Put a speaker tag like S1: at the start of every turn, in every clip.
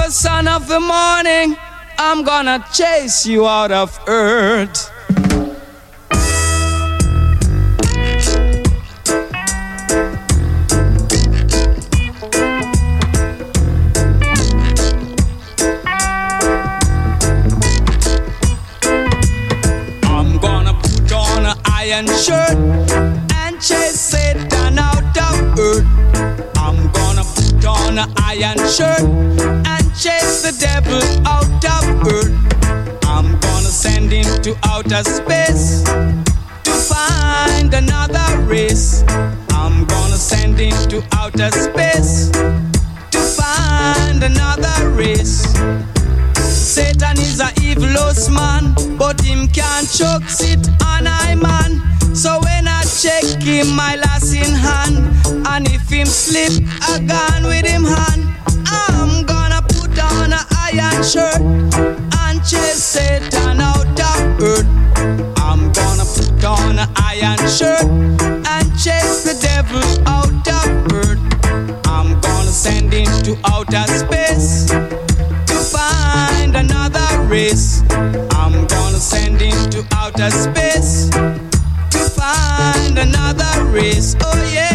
S1: the son of the morning, I'm gonna chase you out of earth. I'm gonna put on an iron shirt and chase Satan out of earth. I'm gonna put on an iron shirt and chase the devil out of earth. I'm gonna send him to outer space to find another race. I'm gonna send him to outer space to find another race. Satan is a evilous man, but him can't choke sit on I man. So when I check him, my lass in hand, and if him slip, I gone with him hand. I'm gonna put on an iron shirt and chase Satan out of earth. I'm gonna put on an iron shirt and chase the devil out of earth. I'm gonna send him to outer space to find another race. I'm gonna send him to outer space to find another race. Oh yeah.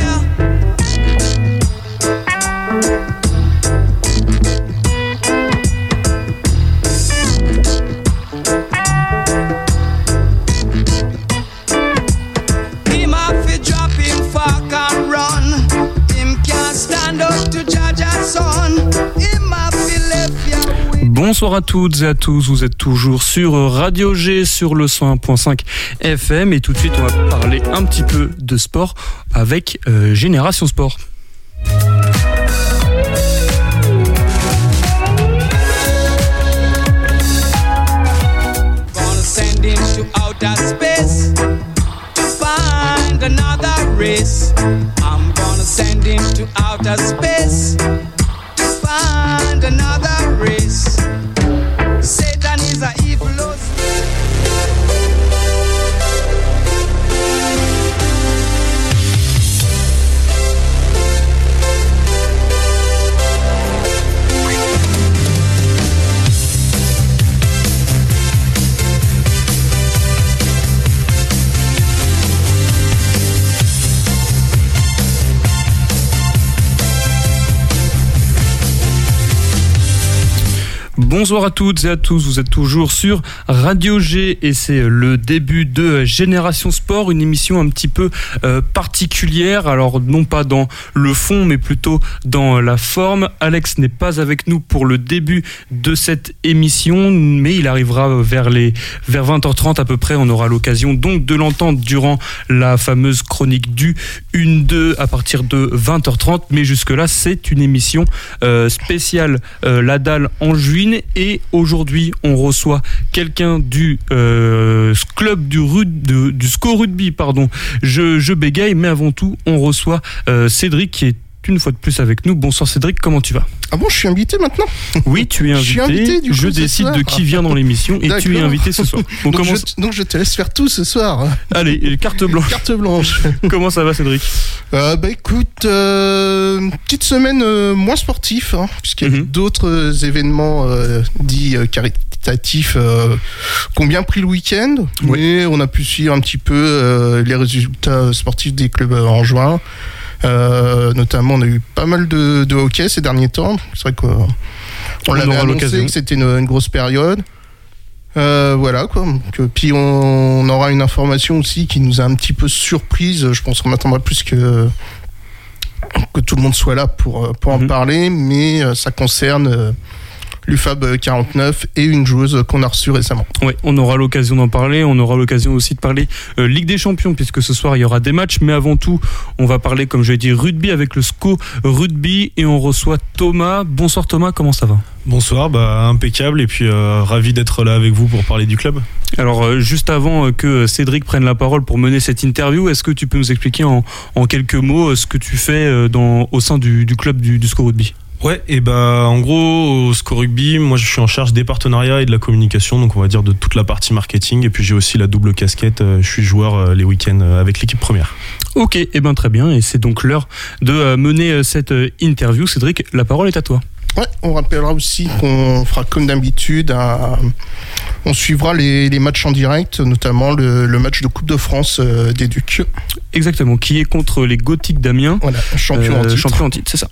S1: Him have to drop him fuck and run. Him can't stand up to Jaja's son. Him have to left ya.
S2: Bonsoir à toutes et à tous, vous êtes toujours sur Radio G sur le 101.5 FM et tout de suite on va parler un petit peu de sport avec Génération Sport.
S1: Gonna send him to outer space to find another race. I'm gonna send him to outer space to find another race. Satan is a evil.
S2: Bonsoir à toutes et à tous, vous êtes toujours sur Radio G et c'est le début de Génération Sport, une émission un petit peu particulière, alors non pas dans le fond mais plutôt dans la forme. Alex n'est pas avec nous pour le début de cette émission, mais il arrivera vers 20h30 à peu près, on aura l'occasion donc de l'entendre durant la fameuse chronique du 1-2 à partir de 20h30, mais jusque là c'est une émission spéciale La Dalle en juin. Et aujourd'hui, on reçoit quelqu'un du club du SCO Rugby, pardon. Je bégaye, mais avant tout, on reçoit Cédric qui est une fois de plus avec nous. Bonsoir Cédric, comment tu vas ?
S3: Ah bon, je suis invité maintenant ?
S2: Oui, tu es invité.
S3: Je suis invité, du coup,
S2: je décide de qui vient dans l'émission et tu es invité ce soir.
S3: Donc je te laisse faire tout ce soir.
S2: Allez, carte blanche.
S3: Carte blanche.
S2: Comment ça va Cédric ?
S3: Écoute, petite semaine moins sportive, hein, puisqu'il y a eu d'autres événements dits caritatifs qui ont bien pris le week-end, mais on a pu suivre un petit peu les résultats sportifs des clubs en juin. Notamment on a eu pas mal de hockey ces derniers temps. C'est vrai qu'on l'avait annoncé que c'était une grosse période. Voilà quoi. Donc, puis on aura une information aussi qui nous a un petit peu surprise. Je pense qu'on attendra plus que tout le monde soit là pour en parler, mais ça concerne l'UFAB 49 et une joueuse qu'on a reçue récemment.
S2: Oui, on aura l'occasion d'en parler. On aura l'occasion aussi de parler Ligue des Champions, puisque ce soir il y aura des matchs. Mais avant tout, on va parler, comme je l'ai dit, rugby avec le SCO Rugby. Et on reçoit Thomas. Bonsoir Thomas, comment ça va ?
S4: Bonsoir, impeccable. Et puis ravi d'être là avec vous pour parler du club.
S2: Alors, juste avant que Cédric prenne la parole pour mener cette interview, est-ce que tu peux nous expliquer en quelques mots ce que tu fais au sein du club du SCO Rugby ?
S4: Ouais, et en gros, au SCO Rugby, moi je suis en charge des partenariats et de la communication, donc on va dire de toute la partie marketing, et puis j'ai aussi la double casquette, je suis joueur les week-ends avec l'équipe première. Ok,
S2: très bien, et c'est donc l'heure de mener cette interview. Cédric, la parole est à toi.
S3: Ouais, on rappellera aussi qu'on fera comme d'habitude, on suivra les matchs en direct, notamment le match de Coupe de France des Ducs.
S2: Exactement, qui est contre les Gothiques d'Amiens.
S3: Voilà, champion en titre,
S2: c'est ça.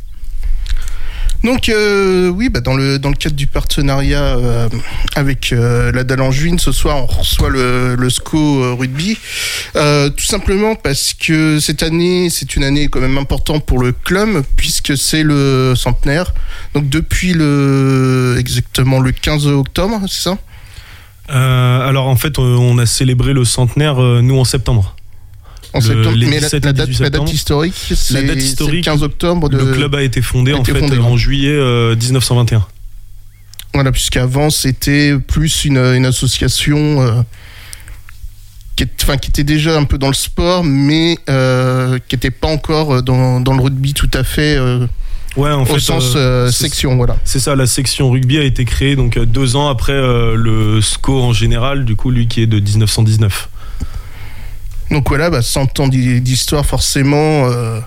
S3: Donc oui, dans le cadre du partenariat avec la Dalle Angevine, ce soir on reçoit le SCO rugby, tout simplement parce que cette année c'est une année quand même importante pour le club puisque c'est le centenaire. Donc depuis exactement le 15 octobre, c'est ça ?
S4: Alors en fait on a célébré le centenaire nous en septembre.
S3: En septembre, mais
S4: 17
S3: la date historique, c'est le 15 octobre.
S4: Le club a été fondé en juillet 1921.
S3: Voilà, puisqu'avant c'était plus une association qui était déjà un peu dans le sport, mais qui n'était pas encore dans le rugby tout à fait.
S4: Ouais, en fait,
S3: au sens section, voilà.
S4: C'est ça, la section rugby a été créée donc 2 ans après le SCO en général, du coup lui qui est de 1919.
S3: Donc voilà, 100 ans d'histoire forcément.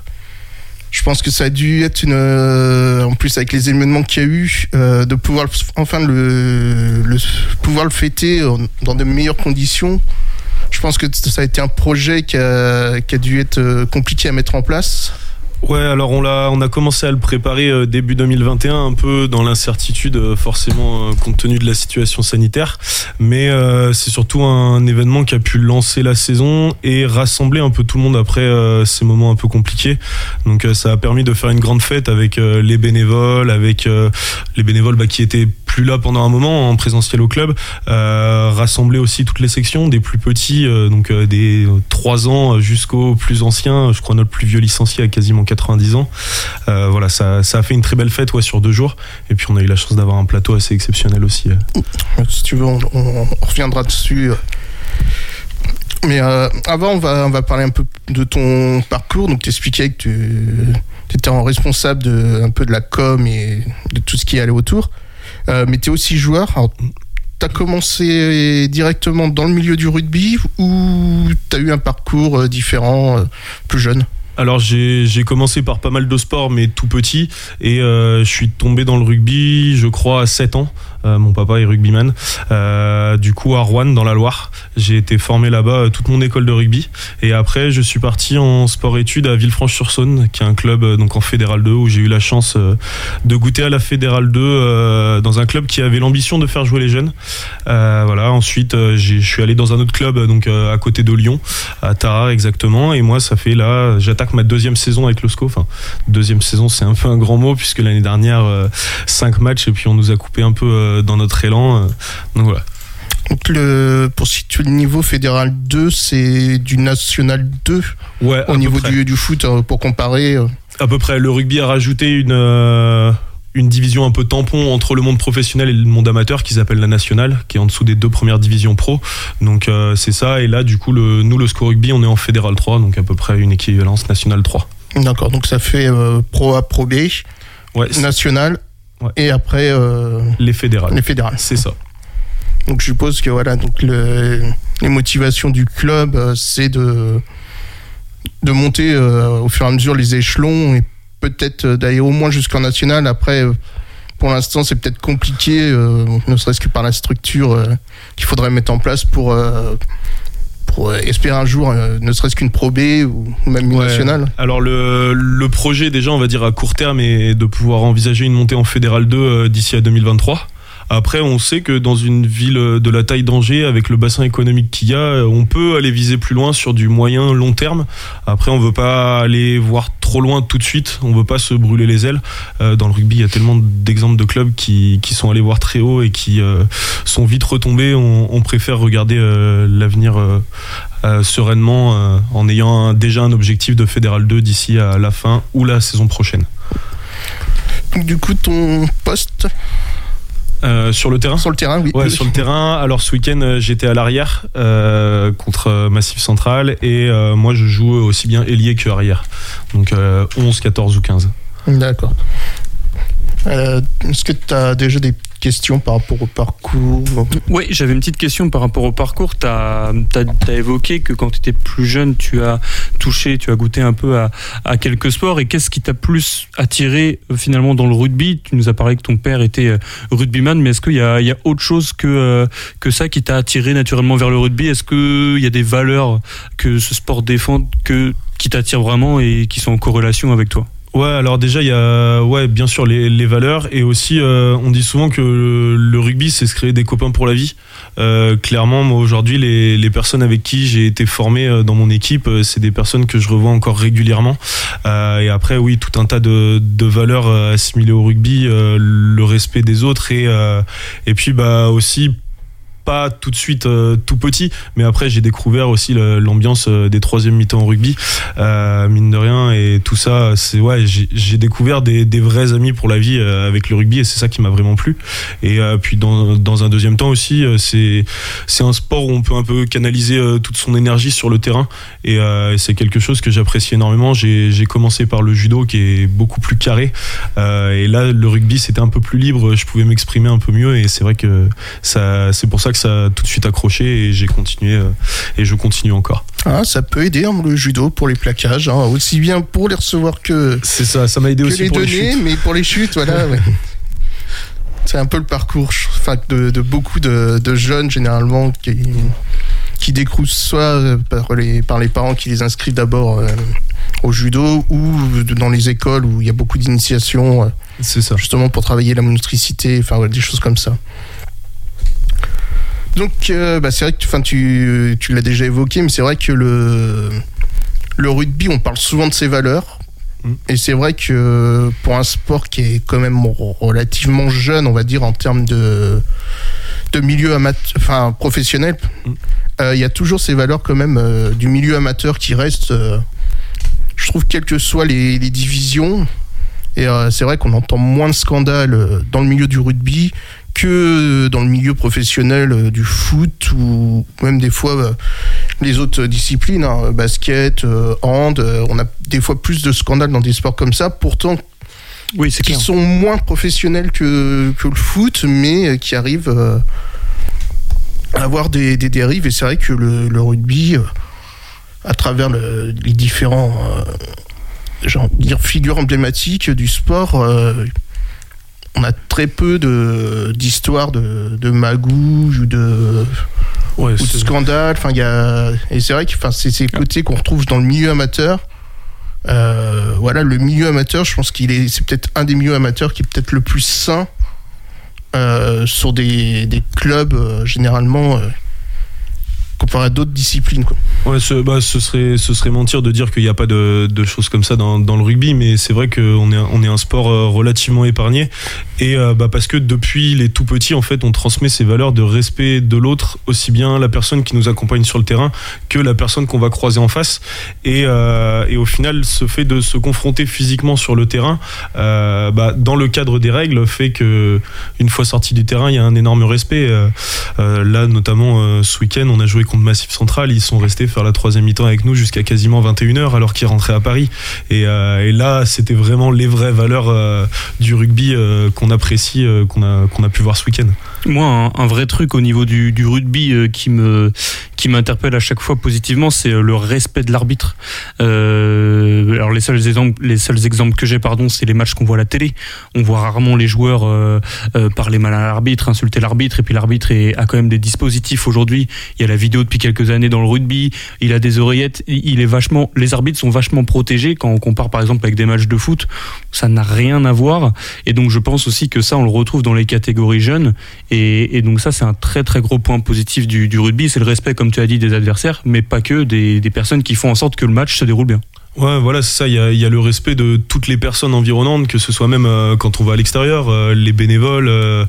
S3: Je pense que ça a dû être en plus avec les événements qu'il y a eu, de pouvoir enfin pouvoir le fêter dans de meilleures conditions. Je pense que ça a été un projet qui a dû être compliqué à mettre en place.
S4: Ouais, alors on a commencé à le préparer début 2021, un peu dans l'incertitude, forcément compte tenu de la situation sanitaire, mais c'est surtout un événement qui a pu lancer la saison et rassembler un peu tout le monde après ces moments un peu compliqués. Donc ça a permis de faire une grande fête avec les bénévoles, qui étaient plus là pendant un moment en présentiel au club, rassembler aussi toutes les sections, des plus petits, donc des 3 ans jusqu'aux plus anciens. Je crois notre plus vieux licencié a quasiment 90 ans. Voilà, ça a fait une très belle fête sur 2 jours. Et puis on a eu la chance d'avoir un plateau assez exceptionnel aussi.
S3: Si tu veux, on reviendra dessus. Mais avant, on va parler un peu de ton parcours. Donc t'expliquais que tu étais responsable un peu de la com et de tout ce qui allait autour. Mais tu es aussi joueur. Alors, tu as commencé directement dans le milieu du rugby ou tu as eu un parcours différent, plus jeune ?
S4: Alors j'ai commencé par pas mal de sports mais tout petit et je suis tombé dans le rugby je crois à 7 ans. Mon papa est rugbyman, du coup à Rouen dans la Loire. J'ai été formé là-bas toute mon école de rugby et après je suis parti en sport-études à Villefranche-sur-Saône qui est un club donc en Fédéral 2 où j'ai eu la chance de goûter à la Fédéral 2 dans un club qui avait l'ambition de faire jouer les jeunes. Voilà, ensuite je suis allé dans un autre club donc à côté de Lyon, à Tarare exactement, et moi ça fait là j'attaque ma 2e saison avec le SCO. Enfin 2e saison c'est un peu un grand mot puisque l'année dernière 5 matchs et puis on nous a coupé un peu dans notre élan, donc voilà.
S3: Donc pour situer le niveau, Fédéral 2 c'est du National 2 au niveau du foot pour comparer.
S4: À peu près, le rugby a rajouté une division un peu tampon entre le monde professionnel et le monde amateur qui s'appelle la nationale, qui est en dessous des 2 premières divisions pro. Donc c'est ça, et là du coup nous le SCO Rugby on est en Fédéral 3, donc à peu près une équivalence nationale 3.
S3: D'accord, donc ça fait Pro A, Pro B, national, et après
S4: les fédérales. C'est ça.
S3: Donc je suppose que voilà, donc les motivations du club c'est de monter au fur et à mesure les échelons et peut-être d'aller au moins jusqu'en national. Après, pour l'instant, c'est peut-être compliqué, ne serait-ce que par la structure qu'il faudrait mettre en place pour espérer un jour, ne serait-ce qu'une Pro B ou même une nationale.
S4: Alors le projet déjà, on va dire à court terme, est de pouvoir envisager une montée en Fédéral 2 d'ici à 2023. Après, on sait que dans une ville de la taille d'Angers, avec le bassin économique qu'il y a, on peut aller viser plus loin sur du moyen long terme. Après, on veut pas aller voir trop loin tout de suite. On veut pas se brûler les ailes. Dans le rugby, il y a tellement d'exemples de clubs qui sont allés voir très haut et qui sont vite retombés. On préfère regarder l'avenir sereinement en ayant déjà un objectif de Fédéral 2 d'ici à la fin ou la saison prochaine.
S3: Du coup, ton poste
S4: sur le terrain ?
S3: Sur le terrain, oui.
S4: Ouais, sur le terrain. Alors ce week-end, j'étais à l'arrière contre Massif Central et moi je joue aussi bien ailier que arrière. Donc 11, 14 ou 15.
S3: D'accord. Est-ce que tu as déjà des question par rapport au parcours.
S2: Oui, j'avais une petite question par rapport au parcours. Tu as évoqué que quand tu étais plus jeune, tu as goûté un peu à quelques sports. Et qu'est-ce qui t'a plus attiré finalement dans le rugby ? Tu nous as parlé que ton père était rugbyman, mais est-ce qu'il y a autre chose que ça qui t'a attiré naturellement vers le rugby ? Est-ce qu'il y a des valeurs que ce sport défend qui t'attirent vraiment et qui sont en corrélation avec toi ?
S4: Ouais, alors déjà il y a bien sûr les valeurs, et aussi on dit souvent que le rugby c'est se créer des copains pour la vie. Clairement, moi aujourd'hui les personnes avec qui j'ai été formé dans mon équipe, c'est des personnes que je revois encore régulièrement. Et après oui, tout un tas de valeurs assimilées au rugby, le respect des autres, et puis aussi pas tout de suite tout petit, mais après j'ai découvert aussi l'ambiance des troisième mi-temps au rugby, mine de rien, et tout ça, j'ai découvert des vrais amis pour la vie avec le rugby, et c'est ça qui m'a vraiment plu. Et puis dans un deuxième temps aussi, c'est un sport où on peut un peu canaliser toute son énergie sur le terrain, et c'est quelque chose que j'apprécie énormément. J'ai commencé par le judo qui est beaucoup plus carré, et là le rugby c'était un peu plus libre, je pouvais m'exprimer un peu mieux, et c'est vrai que c'est pour ça que ça a tout de suite accroché, et j'ai continué et je continue encore.
S3: Ça peut aider le judo pour les plaquages, aussi bien pour les recevoir que
S4: c'est ça m'a aidé aussi
S3: les
S4: pour
S3: donner,
S4: les chutes.
S3: Mais pour les chutes, voilà. Ouais. C'est un peu le parcours de beaucoup de jeunes généralement qui découvrent soit par les parents qui les inscrivent d'abord au judo, ou dans les écoles où il y a beaucoup d'initiations,
S4: c'est ça,
S3: justement pour travailler la motricité, des choses comme ça. Donc c'est vrai que tu l'as déjà évoqué, mais c'est vrai que le rugby, on parle souvent de ses valeurs, et c'est vrai que pour un sport qui est quand même relativement jeune, on va dire en termes de milieu professionnel, il y a toujours ces valeurs quand même du milieu amateur qui restent, je trouve, quelles que soient les divisions. Et c'est vrai qu'on entend moins de scandales dans le milieu du rugby que dans le milieu professionnel du foot, ou même des fois les autres disciplines, basket, hand, on a des fois plus de scandales dans des sports comme ça, pourtant qui sont moins professionnels que le foot, mais qui arrivent à avoir des dérives. Et c'est vrai que le rugby, à travers les différents figures emblématiques du sport, on a très peu d'histoires de magouilles ou de scandales. Et c'est vrai que c'est ces côtés qu'on retrouve dans le milieu amateur. Le milieu amateur, je pense c'est peut-être un des milieux amateurs qui est peut-être le plus sain sur des clubs généralement comparé à d'autres disciplines, quoi.
S4: Ouais, ce serait mentir de dire qu'il n'y a pas de choses comme ça dans le rugby, mais c'est vrai qu'on est un sport relativement épargné, et parce que depuis les tout petits, en fait, on transmet ces valeurs de respect de l'autre, aussi bien la personne qui nous accompagne sur le terrain que la personne qu'on va croiser en face, et au final, ce fait de se confronter physiquement sur le terrain, dans le cadre des règles, fait que une fois sorti du terrain, il y a un énorme respect. Là, notamment ce week-end, on a joué contre Massif Central, ils sont restés faire la troisième mi-temps avec nous jusqu'à quasiment 21h alors qu'ils rentraient à Paris, et là c'était vraiment les vraies valeurs du rugby qu'on apprécie, qu'on a pu voir ce week-end.
S2: Moi, un vrai truc au niveau du rugby qui m'interpelle à chaque fois positivement, c'est le respect de l'arbitre. Alors les seuls exemples que j'ai, c'est les matchs qu'on voit à la télé. On voit rarement les joueurs parler mal à l'arbitre, insulter l'arbitre, et puis l'arbitre a quand même des dispositifs aujourd'hui. Il y a la vidéo depuis quelques années dans le rugby, il a des oreillettes, les arbitres sont vachement protégés quand on compare par exemple avec des matchs de foot, ça n'a rien à voir, et donc je pense aussi que ça on le retrouve dans les catégories jeunes, et donc ça c'est un très très gros point positif du rugby, c'est le respect, comme tu as dit, des adversaires, mais pas que, des personnes qui font en sorte que le match se déroule bien.
S4: Ouais, voilà, c'est ça. Il y a le respect de toutes les personnes environnantes, que ce soit même quand on va à l'extérieur, les bénévoles,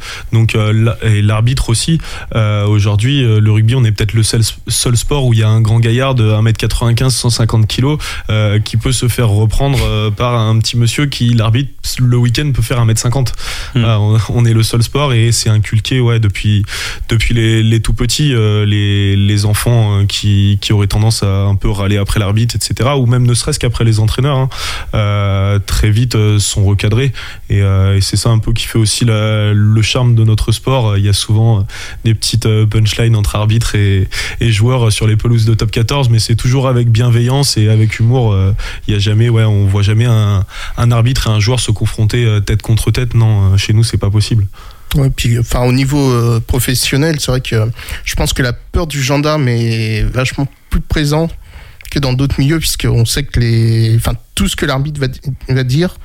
S4: et l'arbitre aussi. Aujourd'hui, le rugby, on est peut-être le seul sport où il y a un grand gaillard de 1m95, 150 kg, qui peut se faire reprendre par un petit monsieur qui, l'arbitre, le week-end peut faire 1m50. On est le seul sport, et c'est inculqué, depuis les tout petits, les enfants qui auraient tendance à un peu râler après l'arbitre, etc., ou même ne serait-ce presque après les entraîneurs, très vite sont recadrés et c'est ça un peu qui fait aussi le charme de notre sport. Il y a souvent des petites punchlines entre arbitres et joueurs sur les pelouses de top 14, mais c'est toujours avec bienveillance et avec humour. Il y a jamais, on voit jamais un arbitre et un joueur se confronter tête contre tête. Non, chez nous c'est pas possible.
S3: Ouais, puis au niveau professionnel, c'est vrai que je pense que la peur du gendarme est vachement plus présente que dans d'autres milieux, puisqu'on sait que tout ce que l'arbitre va dire,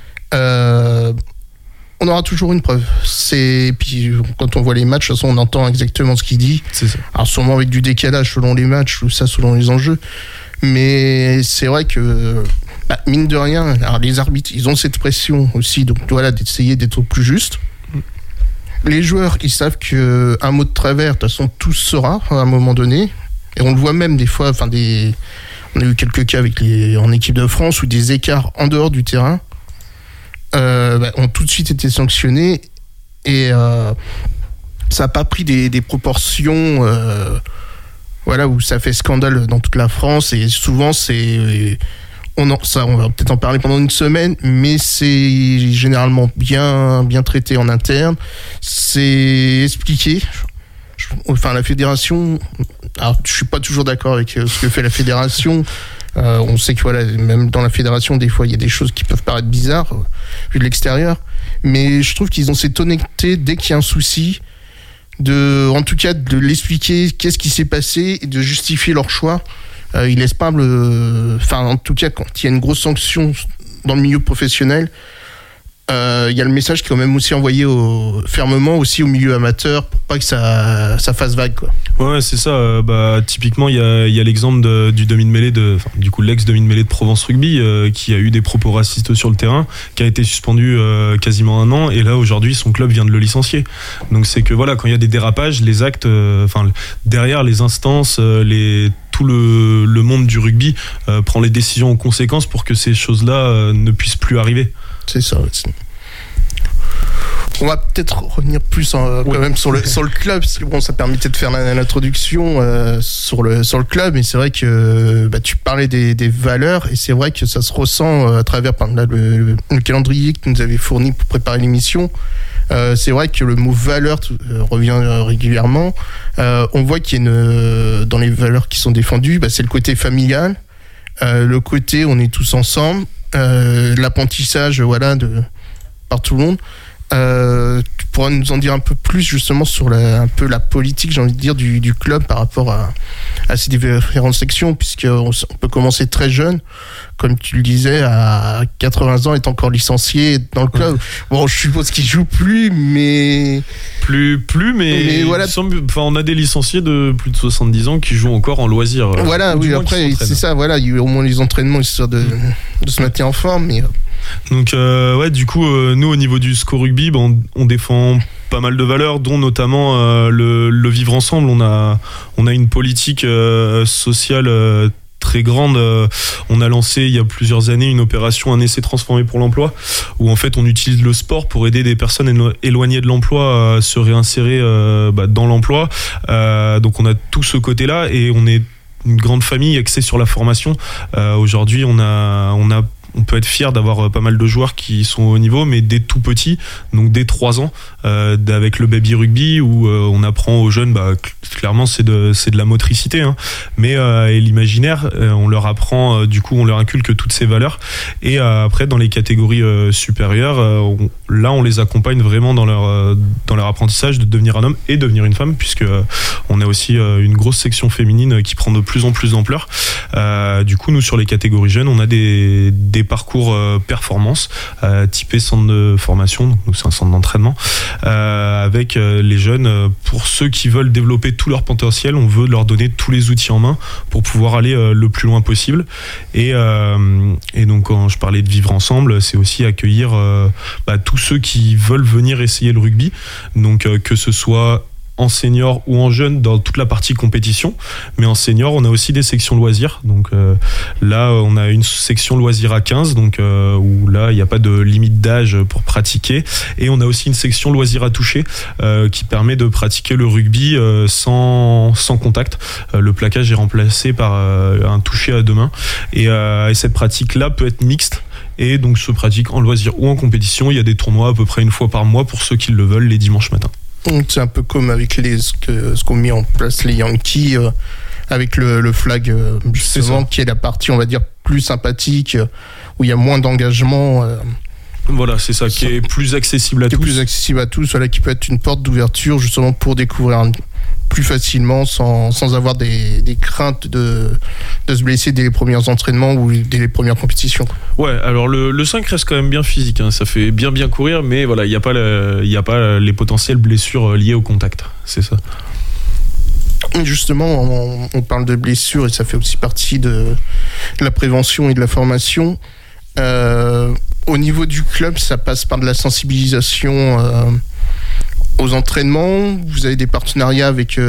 S3: on aura toujours une preuve. Puis quand on voit les matchs, de toute façon, on entend exactement ce qu'il dit.
S4: C'est ça.
S3: Alors sûrement avec du décalage selon les matchs ou ça selon les enjeux, mais c'est vrai que mine de rien, alors les arbitres, ils ont cette pression aussi, donc voilà, d'essayer d'être plus juste. Les joueurs, ils savent qu'un mot de travers, de toute façon, tout se saura à un moment donné. Et on le voit même des fois, on a eu quelques cas en équipe de France où des écarts en dehors du terrain ont tout de suite été sanctionnés. Et ça n'a pas pris des proportions où ça fait scandale dans toute la France. Et souvent, on va peut-être en parler pendant une semaine, mais c'est généralement bien traité en interne. C'est expliqué. La fédération, alors je suis pas toujours d'accord avec ce que fait la fédération. On sait que même dans la fédération, des fois, il y a des choses qui peuvent paraître bizarres vu de l'extérieur. Mais je trouve qu'ils ont cette honnêteté dès qu'il y a un souci, en tout cas de l'expliquer, qu'est-ce qui s'est passé et de justifier leur choix. Il laisse pas en tout cas, quand il y a une grosse sanction dans le milieu professionnel, il y a le message qui est quand même aussi envoyé fermement aussi au milieu amateur pour pas que ça fasse vague, quoi.
S4: Ouais, c'est ça. Typiquement, il y a l'exemple du demi-de-mêlée l'ex-demi-de-mêlée de Provence Rugby qui a eu des propos racistes sur le terrain, qui a été suspendu quasiment 1 an, et là aujourd'hui son club vient de le licencier. Donc c'est que quand il y a des dérapages, les actes, derrière les instances, tout le monde du rugby prend les décisions en conséquence pour que ces choses-là ne puissent plus arriver.
S3: C'est ça. On va peut-être revenir plus quand même sur le club, parce que ça permettait de faire l'introduction sur le club, et c'est vrai que tu parlais des valeurs, et c'est vrai que ça se ressent à travers le calendrier que tu nous avais fourni pour préparer l'émission. C'est vrai que le mot valeur revient régulièrement. On voit qu'il y a dans les valeurs qui sont défendues, c'est le côté familial, le côté on est tous ensemble, l'apprentissage par tout le monde. Tu pourras nous en dire un peu plus justement sur un peu la politique, j'ai envie de dire, du club par rapport à ces différentes sections, puisqu'on peut commencer très jeune, comme tu le disais, à 80 ans, est encore licencié dans le club. Bon, je suppose qu'il joue plus, mais...
S4: Plus, mais voilà. On a des licenciés de plus de 70 ans qui jouent encore en loisir.
S3: Voilà, oui, après, c'est ça, il y a au moins les entraînements, histoire de se maintenir en forme, mais...
S4: Donc du coup nous au niveau du SCO Rugby on défend pas mal de valeurs, dont notamment le vivre ensemble. On a une politique sociale très grande. On a lancé il y a plusieurs années une opération Un essai transformé pour l'emploi, où en fait on utilise le sport pour aider des personnes éloignées de l'emploi à se réinsérer dans l'emploi. Donc on a tout ce côté-là, et on est une grande famille axée sur la formation. Aujourd'hui on peut être fier d'avoir pas mal de joueurs qui sont au niveau, mais dès tout petits, donc dès 3 ans, avec le baby rugby, où on apprend aux jeunes, clairement c'est de la motricité, mais et l'imaginaire, on leur apprend, on leur inculque toutes ces valeurs, et après dans les catégories supérieures, on les accompagne vraiment dans leur apprentissage de devenir un homme et devenir une femme, puisque on a aussi une grosse section féminine qui prend de plus en plus d'ampleur. Nous sur les catégories jeunes, on a des parcours performance typés centre de formation, donc c'est un centre d'entraînement, avec les jeunes, pour ceux qui veulent développer tout leur potentiel, on veut leur donner tous les outils en main pour pouvoir aller le plus loin possible. Et donc quand je parlais de vivre ensemble, c'est aussi accueillir tous ceux qui veulent venir essayer le rugby, donc que ce soit en senior ou en jeune dans toute la partie compétition, mais en senior on a aussi des sections loisirs, donc là on a une section loisirs à 15, donc où là il n'y a pas de limite d'âge pour pratiquer, et on a aussi une section loisirs à toucher qui permet de pratiquer le rugby sans contact. Le plaquage est remplacé par un toucher à deux mains, et cette pratique là peut être mixte et donc se pratique en loisir ou en compétition. Il y a des tournois à peu près une fois par mois pour ceux qui le veulent les dimanches matins.
S3: C'est un peu comme avec ce qu'ont mis en place les Yankees avec le flag, justement, qui est la partie, on va dire, plus sympathique, où il y a moins d'engagement.
S4: Voilà, c'est ça, qui est plus accessible à tous.
S3: Plus accessible à tous, voilà, qui peut être une porte d'ouverture, justement, pour découvrir plus facilement, sans avoir des craintes de se blesser dès les premiers entraînements ou dès les premières compétitions.
S4: Ouais, alors le 5 reste quand même bien physique, hein, ça fait bien courir, mais voilà, il n'y a pas les potentielles blessures liées au contact, c'est ça.
S3: Justement, on parle de blessures et ça fait aussi partie de la prévention et de la formation. Au niveau du club, ça passe par de la sensibilisation aux entraînements. Vous avez des partenariats avec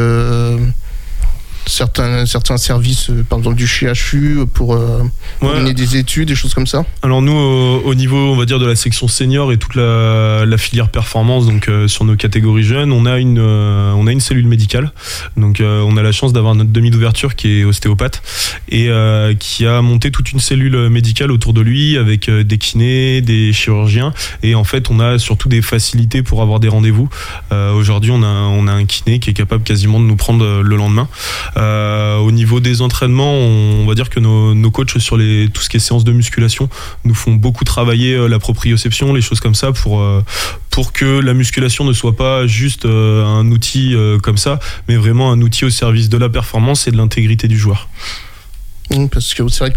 S3: certains services, par exemple du CHU, pour mener des études, des choses comme ça.
S4: Alors nous, au niveau, on va dire, de la section senior et toute la filière performance, donc sur nos catégories jeunes, on a une cellule médicale. Donc on a la chance d'avoir notre demi d'ouverture qui est ostéopathe et qui a monté toute une cellule médicale autour de lui avec des kinés, des chirurgiens, et en fait on a surtout des facilités pour avoir des rendez-vous. Aujourd'hui on a un kiné qui est capable quasiment de nous prendre le lendemain. Au niveau des entraînements, on va dire que nos coachs sur tout ce qui est séances de musculation nous font beaucoup travailler la proprioception, les choses comme ça, pour que la musculation ne soit pas juste un outil comme ça, mais vraiment un outil au service de la performance et de l'intégrité du joueur.
S3: Parce que c'est vrai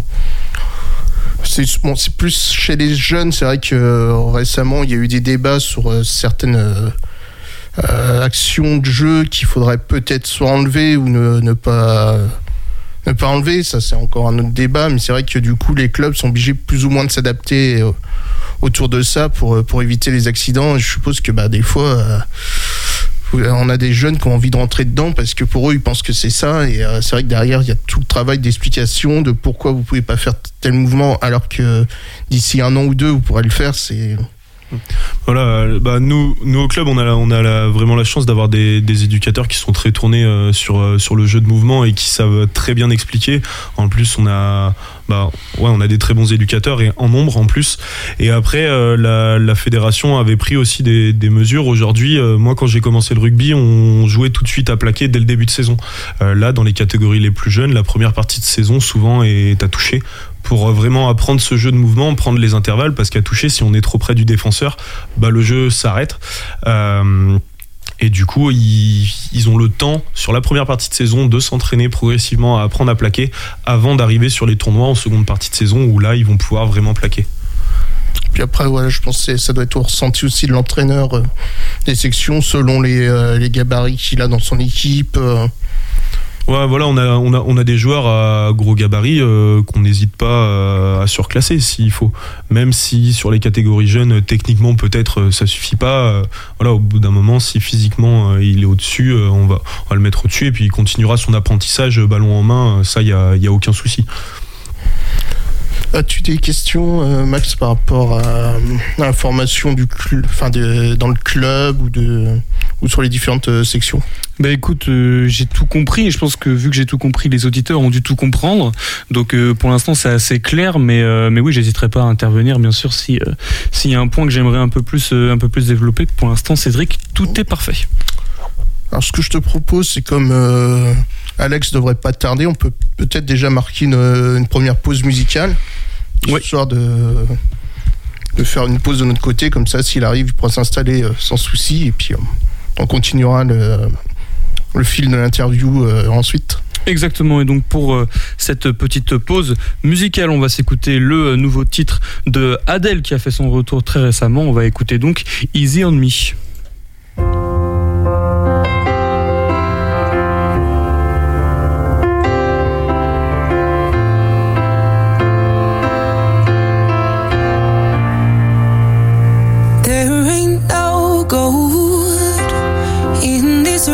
S3: c'est plus chez les jeunes. C'est vrai que récemment il y a eu des débats sur certaines actions de jeu qu'il faudrait peut-être soit enlever ou ne pas enlever. Ça, c'est encore un autre débat, mais c'est vrai que du coup les clubs sont obligés plus ou moins de s'adapter autour de ça pour éviter les accidents. Et je suppose que des fois on a des jeunes qui ont envie de rentrer dedans parce que pour eux ils pensent que c'est ça, et c'est vrai que derrière il y a tout le travail d'explication de pourquoi vous pouvez pas faire tel mouvement alors que d'ici 1 an ou 2 vous pourrez le faire.
S4: Voilà, nous au club on a vraiment la chance d'avoir des éducateurs qui sont très tournés sur le jeu de mouvement et qui savent très bien expliquer. En plus on a des très bons éducateurs et en nombre en plus. Et après la fédération avait pris aussi des mesures. Aujourd'hui, moi quand j'ai commencé le rugby, on jouait tout de suite à plaquer dès le début de saison. Là dans les catégories les plus jeunes, la première partie de saison souvent est à toucher, pour vraiment apprendre ce jeu de mouvement, prendre les intervalles, parce qu'à toucher, si on est trop près du défenseur, le jeu s'arrête. Et du coup, ils ont le temps, sur la première partie de saison, de s'entraîner progressivement à apprendre à plaquer avant d'arriver sur les tournois en seconde partie de saison, où là, ils vont pouvoir vraiment plaquer.
S3: Puis après, voilà, je pense que ça doit être au ressenti aussi de l'entraîneur des sections, selon les gabarits qu'il a dans son équipe.
S4: Ouais, voilà, on a des joueurs à gros gabarit qu'on n'hésite pas à surclasser s'il faut. Même si sur les catégories jeunes, techniquement peut-être ça suffit pas. Voilà, au bout d'un moment, si physiquement il est au-dessus, on va le mettre au-dessus et puis il continuera son apprentissage ballon en main. Ça, il y a aucun souci.
S3: As-tu des questions, Max, par rapport à la formation dans le club ou sur les différentes sections?
S2: Écoute, j'ai tout compris, et je pense que vu que j'ai tout compris, les auditeurs ont dû tout comprendre. Donc pour l'instant c'est assez clair, mais oui, j'hésiterai pas à intervenir bien sûr s'il y a un point que j'aimerais un peu plus développer. Pour l'instant, Cédric, tout est parfait.
S3: Alors ce que je te propose, c'est comme Alex devrait pas tarder, on peut peut-être déjà marquer une première pause musicale, histoire de faire une pause de notre côté, comme ça s'il arrive il pourra s'installer sans souci, et puis on continuera le fil de l'interview ensuite.
S2: Exactement, et donc pour cette petite pause musicale, on va s'écouter le nouveau titre de Adele qui a fait son retour très récemment. On va écouter donc Easy on Me.
S5: There ain't no gold in this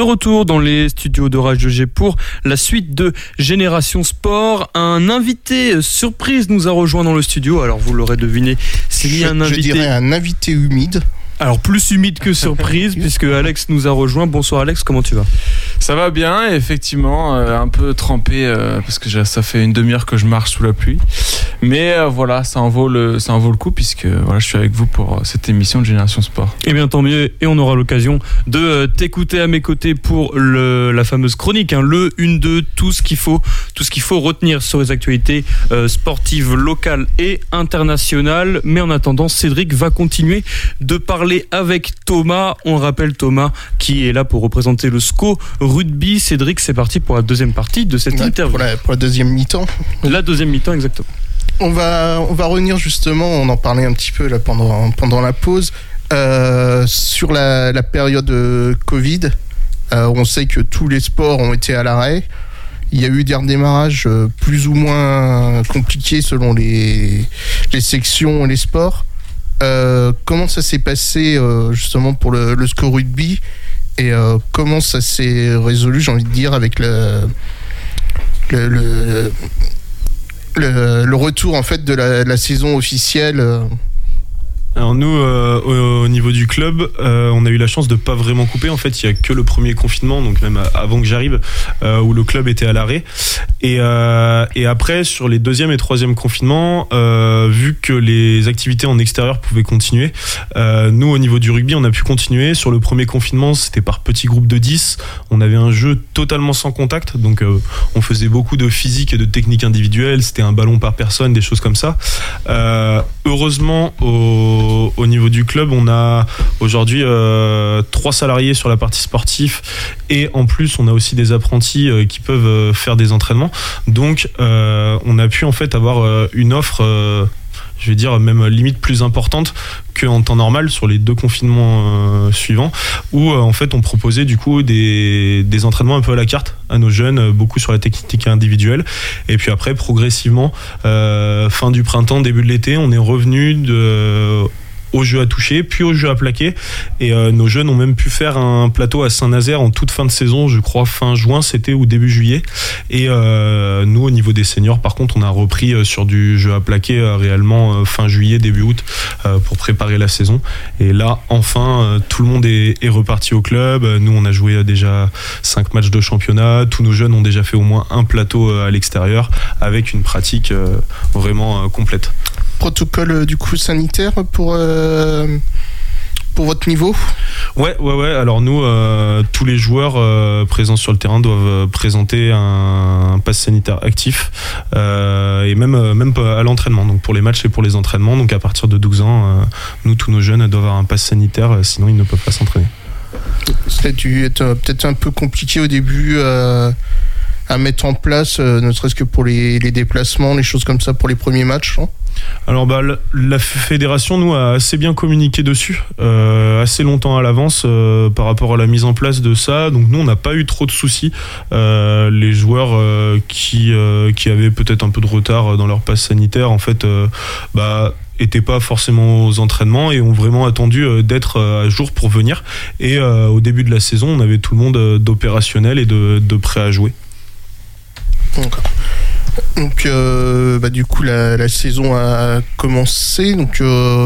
S2: retour dans les studios de Radio G pour la suite de Génération Sport. Un invité surprise nous a rejoint dans le studio. Alors vous l'aurez deviné, s'il y a un invité...
S3: Je dirais un invité humide.
S2: Alors plus humide que surprise puisque Alex nous a rejoint. Bonsoir Alex, comment tu vas ?
S5: Ça va bien, effectivement, un peu trempé parce que ça fait une demi-heure que je marche sous la pluie. Mais voilà, ça en vaut le coup puisque voilà, je suis avec vous pour cette émission de Génération Sport.
S2: Eh bien tant mieux, et on aura l'occasion de t'écouter à mes côtés pour la fameuse chronique, le 1-2, tout ce qu'il faut retenir sur les actualités sportives locales et internationales. Mais en attendant, Cédric va continuer de parler avec Thomas. On rappelle Thomas qui est là pour représenter le SCO Rugby. Cédric, c'est parti pour la deuxième partie de cette interview.
S3: Pour la deuxième mi-temps.
S2: La deuxième mi-temps, exactement.
S3: On va revenir justement, on en parlait un petit peu là pendant la pause, sur la période Covid. On sait que tous les sports ont été à l'arrêt. Il y a eu des redémarrages plus ou moins compliqués selon les sections et les sports. Comment ça s'est passé justement pour le SCO Rugby et comment ça s'est résolu, j'ai envie de dire, avec le retour en fait de la saison officielle.
S4: Alors nous, au niveau du club, on a eu la chance de pas vraiment couper. En fait, il y a que le premier confinement, donc même avant que j'arrive, où le club était à l'arrêt. Et après, sur les deuxième et troisième confinements, vu que les activités en extérieur pouvaient continuer, nous, au niveau du rugby, on a pu continuer. Sur le premier confinement, c'était par petits groupes de 10. On avait un jeu totalement sans contact, donc on faisait beaucoup de physique et de technique individuelle. C'était un ballon par personne, des choses comme ça. Heureusement, au niveau du club, on a aujourd'hui 3 salariés sur la partie sportive et en plus on a aussi des apprentis qui peuvent faire des entraînements. Donc on a pu en fait avoir une offre, je vais dire même limite plus importante qu'en temps normal sur les 2 confinements suivants, où en fait on proposait du coup des entraînements un peu à la carte à nos jeunes, beaucoup sur la technique individuelle. Et puis après progressivement, fin du printemps, début de l'été, on est revenu au jeu à toucher, puis au jeu à plaquer. Et nos jeunes ont même pu faire un plateau à Saint-Nazaire en toute fin de saison, je crois fin juin, c'était ou début juillet. Et nous, au niveau des seniors, par contre, on a repris sur du jeu à plaquer réellement fin juillet, début août, pour préparer la saison. Et là, enfin, tout le monde est reparti au club. Nous, on a joué déjà 5 matchs de championnat. Tous nos jeunes ont déjà fait au moins un plateau à l'extérieur, avec une pratique vraiment complète.
S3: Protocole du coup sanitaire pour votre niveau ?
S4: Ouais. Alors nous, tous les joueurs présents sur le terrain doivent présenter un pass sanitaire actif et même à l'entraînement. Donc pour les matchs et pour les entraînements. Donc à partir de 12 ans, nous tous nos jeunes doivent avoir un pass sanitaire, sinon ils ne peuvent pas s'entraîner.
S3: Ça a dû être peut-être un peu compliqué au début à mettre en place, ne serait-ce que pour les déplacements, les choses comme ça pour les premiers matchs, hein.
S4: Alors la fédération nous a assez bien communiqué dessus, assez longtemps à l'avance par rapport à la mise en place de ça. Donc nous on n'a pas eu trop de soucis. Les joueurs qui avaient peut-être un peu de retard dans leur passe sanitaire en fait étaient pas forcément aux entraînements et ont vraiment attendu d'être à jour pour venir. Et au début de la saison on avait tout le monde d'opérationnel et de prêt à jouer.
S3: D'accord. Donc du coup la saison a commencé, donc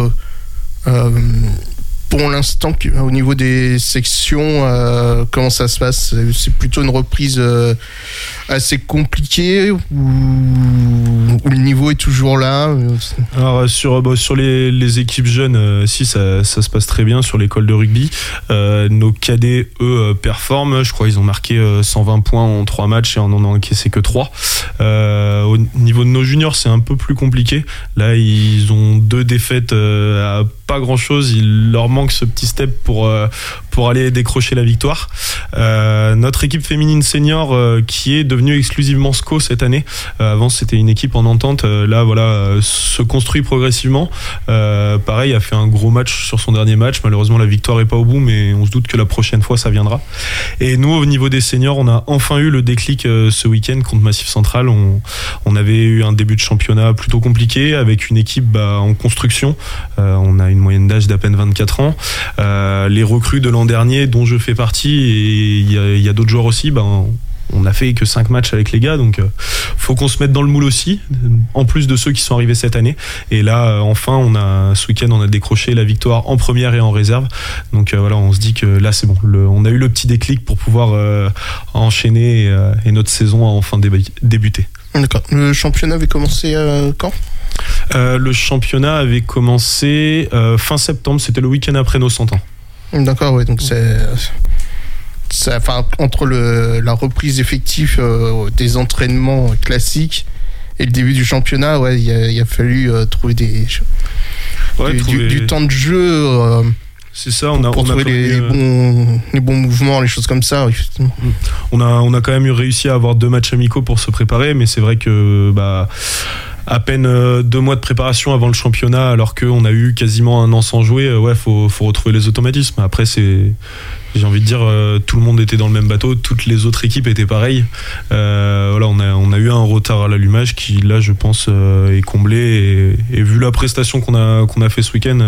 S3: pour l'instant au niveau des sections comment ça se passe ? C'est plutôt une reprise assez compliquée ou le niveau est toujours là ?
S4: Alors sur les équipes jeunes, si ça se passe très bien sur l'école de rugby. Nos cadets eux performent, je crois ils ont marqué 120 points en 3 matchs et en ont encaissé que 3. Au niveau de nos juniors c'est un peu plus compliqué. Là ils ont 2 défaites à pas grand chose, il leur manque ce petit step pour aller décrocher la victoire. Notre équipe féminine senior qui est devenue exclusivement SCO cette année, avant c'était une équipe en entente, là voilà se construit progressivement. Pareil, a fait un gros match sur son dernier match, malheureusement la victoire est pas au bout, mais on se doute que la prochaine fois ça viendra. Et nous au niveau des seniors on a enfin eu le déclic ce week-end contre Massif Central. On avait eu un début de championnat plutôt compliqué avec une équipe en construction, on a une moyenne d'âge d'à peine 24 ans. Les recrues de l'an dernier, dont je fais partie, et il y a d'autres joueurs aussi, on n'a fait que 5 matchs avec les gars, donc faut qu'on se mette dans le moule aussi, en plus de ceux qui sont arrivés cette année. Et là, enfin, ce week-end, on a décroché la victoire en première et en réserve. Donc voilà, on se dit que là, c'est bon. On a eu le petit déclic pour pouvoir enchaîner et notre saison a enfin débuté.
S3: D'accord. Le championnat avait commencé quand ?
S4: Le championnat avait commencé fin septembre, c'était le week-end après nos 100 ans.
S3: D'accord, oui, donc entre la reprise effective des entraînements classiques et le début du championnat, il a fallu trouver du temps de jeu.
S4: C'est ça,
S3: pour trouver les bons mouvements, les choses comme ça. Effectivement.
S4: On a quand même réussi à avoir 2 matchs amicaux pour se préparer, mais c'est vrai que à peine 2 mois de préparation avant le championnat, alors qu'on a eu quasiment un an sans jouer, faut retrouver les automatismes. Après, j'ai envie de dire, tout le monde était dans le même bateau, toutes les autres équipes étaient pareilles. On a eu un retard à l'allumage qui, là, je pense, est comblé. Et vu la prestation qu'on a fait ce week-end,